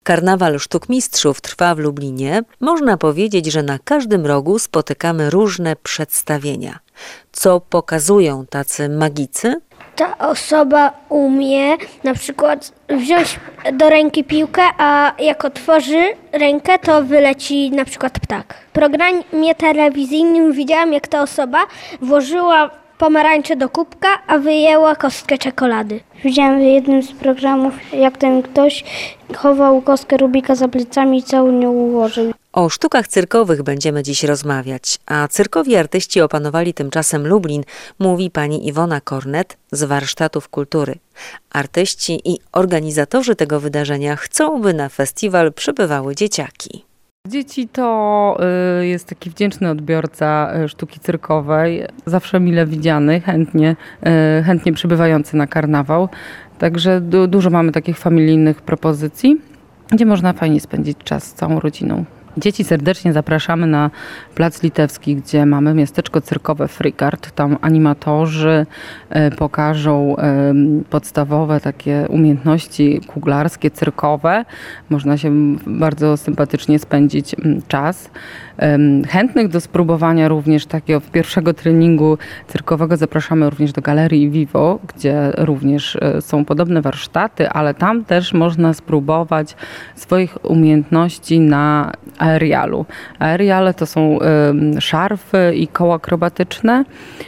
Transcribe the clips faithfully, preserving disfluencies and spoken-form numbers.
Karnawal Sztuk Mistrzów trwa w Lublinie. Można powiedzieć, że na każdym rogu spotykamy różne przedstawienia. Co pokazują tacy magicy? Ta osoba umie na przykład wziąć do ręki piłkę, a jak otworzy rękę, to wyleci na przykład ptak. W programie telewizyjnym widziałam, jak ta osoba włożyła pomarańcze do kubka, a wyjęła kostkę czekolady. Widziałem w jednym z programów, jak ten ktoś chował kostkę Rubika za plecami i całą nią ułożył. O sztukach cyrkowych będziemy dziś rozmawiać, a cyrkowi artyści opanowali tymczasem Lublin, mówi pani Iwona Kornet z Warsztatów Kultury. Artyści i organizatorzy tego wydarzenia chcą, by na festiwal przybywały dzieciaki. Dzieci to y, jest taki wdzięczny odbiorca y, sztuki cyrkowej, zawsze mile widziany, chętnie, y, chętnie przybywający na karnawał. Także du- dużo mamy takich familijnych propozycji, gdzie można fajnie spędzić czas z całą rodziną. Dzieci serdecznie zapraszamy na Plac Litewski, gdzie mamy miasteczko cyrkowe Frikart. Tam animatorzy e, pokażą e, podstawowe takie umiejętności kuglarskie, cyrkowe. Można się bardzo sympatycznie spędzić m, czas. E, chętnych do spróbowania również takiego pierwszego treningu cyrkowego zapraszamy również do Galerii Vivo, gdzie również e, są podobne warsztaty, ale tam też można spróbować swoich umiejętności na aerialu. Aeriale to są y, szarfy i koła akrobatyczne,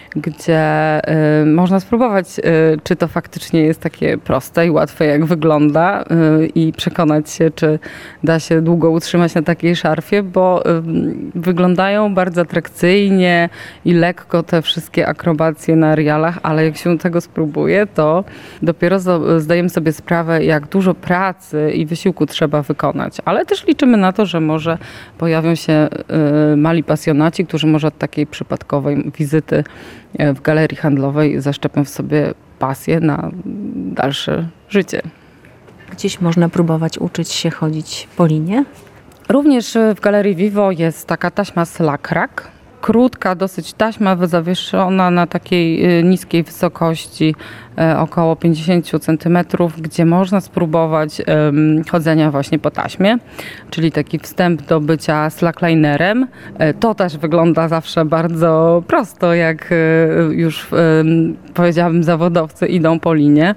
gdzie y, można spróbować, y, czy to faktycznie jest takie proste i łatwe, jak wygląda y, i przekonać się, czy da się długo utrzymać na takiej szarfie, bo y, wyglądają bardzo atrakcyjnie i lekko te wszystkie akrobacje na aerialach, ale jak się tego spróbuje, to dopiero zdajemy sobie sprawę, jak dużo pracy i wysiłku trzeba wykonać. Ale też liczymy na to, że może pojawią się y, mali pasjonaci, którzy może od takiej przypadkowej wizyty w galerii handlowej zaszczepią w sobie pasję na dalsze życie. Gdzieś można próbować uczyć się chodzić po linie? Również w Galerii Vivo jest taka taśma slack-rack. Krótka dosyć taśma zawieszona na takiej niskiej wysokości, około pięćdziesiąt centymetrów, gdzie można spróbować chodzenia właśnie po taśmie, czyli taki wstęp do bycia slacklinerem. To też wygląda zawsze bardzo prosto, jak już powiedziałabym zawodowcy idą po linie,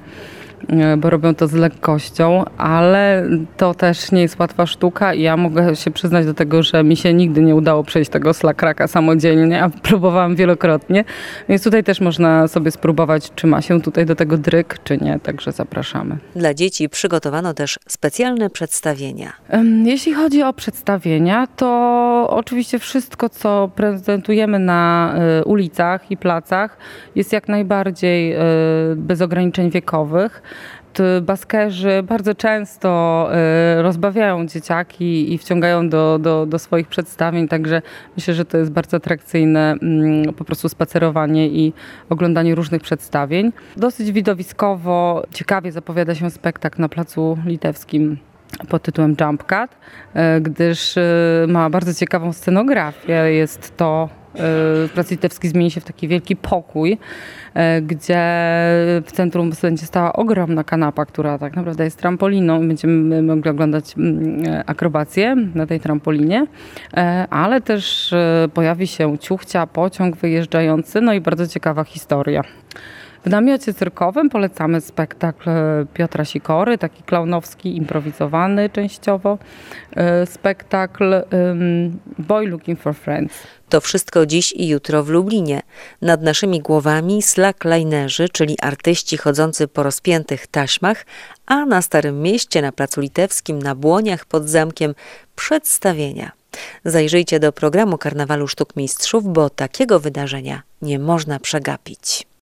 bo robią to z lekkością, ale to też nie jest łatwa sztuka i ja mogę się przyznać do tego, że mi się nigdy nie udało przejść tego slack-racka samodzielnie, a próbowałam wielokrotnie, więc tutaj też można sobie spróbować, czy ma się tutaj do tego dryg, czy nie, także zapraszamy. Dla dzieci przygotowano też specjalne przedstawienia. Jeśli chodzi o przedstawienia, to oczywiście wszystko, co prezentujemy na ulicach i placach, jest jak najbardziej bez ograniczeń wiekowych. Baskerzy bardzo często rozbawiają dzieciaki i wciągają do, do, do swoich przedstawień, także myślę, że to jest bardzo atrakcyjne po prostu spacerowanie i oglądanie różnych przedstawień. Dosyć widowiskowo, ciekawie zapowiada się spektakl na Placu Litewskim pod tytułem Jump Cut, gdyż ma bardzo ciekawą scenografię. Jest to Plac Litewski zmieni się w taki wielki pokój, gdzie w centrum będzie stała ogromna kanapa, która tak naprawdę jest trampoliną i będziemy mogli oglądać akrobacje na tej trampolinie, ale też pojawi się ciuchcia, pociąg wyjeżdżający, no i bardzo ciekawa historia. W namiocie cyrkowym polecamy spektakl Piotra Sikory, taki klaunowski, improwizowany częściowo. Spektakl Boy Looking for Friends. To wszystko dziś i jutro w Lublinie. Nad naszymi głowami slacklinerzy, czyli artyści chodzący po rozpiętych taśmach, a na Starym Mieście, na Placu Litewskim, na Błoniach pod zamkiem przedstawienia. Zajrzyjcie do programu Karnawalu Sztuk Mistrzów, bo takiego wydarzenia nie można przegapić.